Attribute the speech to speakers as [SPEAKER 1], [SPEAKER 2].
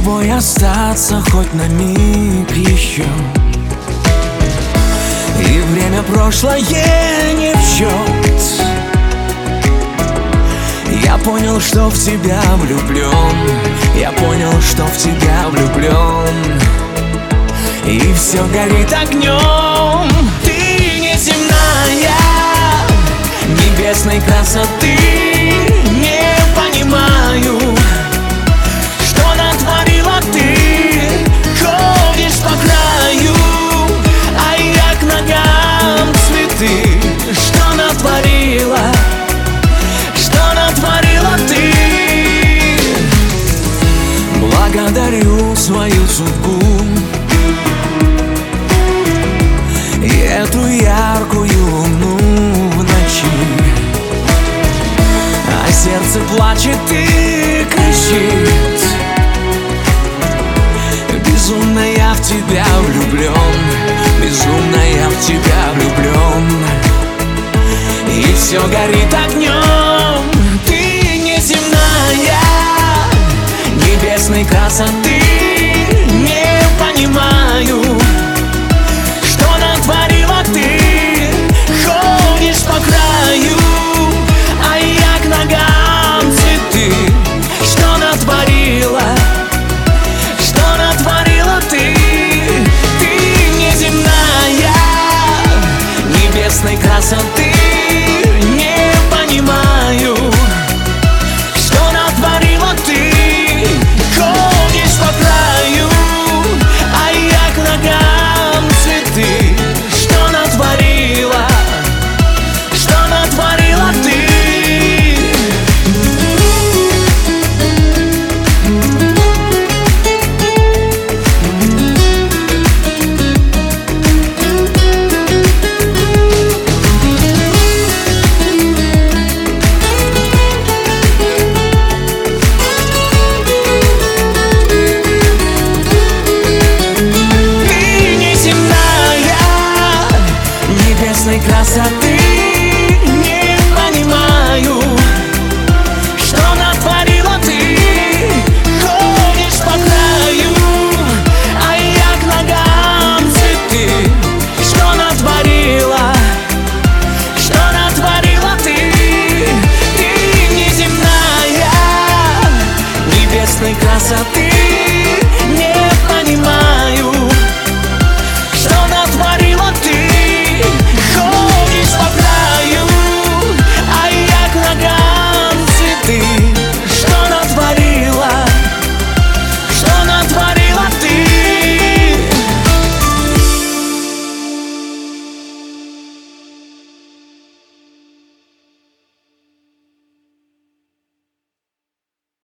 [SPEAKER 1] тобой остаться хоть на миг еще. И время прошлое не в счет. Я понял, что в тебя влюблен. Я понял, что в тебя влюблен. И все горит огнем. Ты неземная, небесной красоты. Не понимаю, что натворила ты. Ходишь по краю, а я к ногам цветы. Что натворила? Что натворила ты? Благодарю свою судьбу и эту яркую луну в ночи. А сердце плачет и кричит: безумно я в тебя влюблен, безумно я в тебя влюблен. И все горит огнем. Ты неземная, небесной красоты. Не понимаю, что натворила ты. Ходишь по краю, а я к ногам цветы. Что натворила? Что натворила ты? Ты неземная, небесной красоты.